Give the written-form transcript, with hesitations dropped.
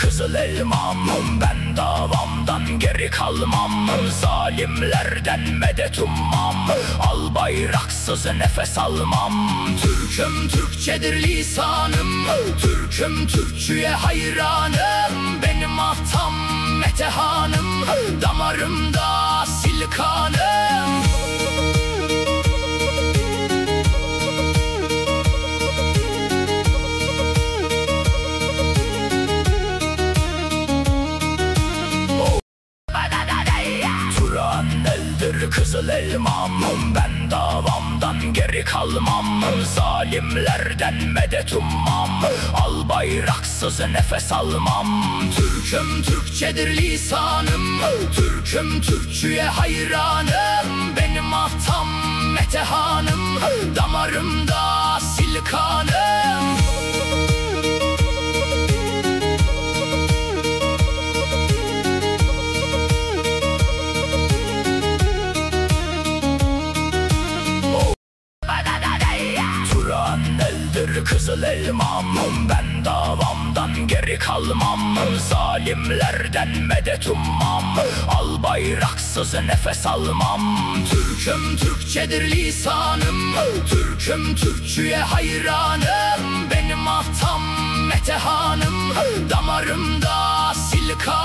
kızıl elmam. Ben davamdan geri kalmam, zalimlerden medet ummam. Al bayraksız nefes almam. Türk'üm, Türkçedir lisanım. Türk'üm, Türkçüye hayranım. Benim atam Metehan'ım, damarımda sil kanım. Turan eldir kızıl elmam. Ben davamdan geri kalmam, zalimlerden medet ummam. Al bayraksız nefes almam. Türk'üm, Türkçedir lisanım. Türk'üm, Türkçüye hayranım. Benim atam Metehan'ım, damarımda sil kanım. Turan eldir kızıl elmam. Ben davamdan geri kalmam, zalimlerden medet ummam. Al bayraksız nefes almam. Türk'üm, Türkçedir lisanım. Türk'üm, Türkçüye hayranım. Benim atam Metehan'ım, damarımda sil kanım.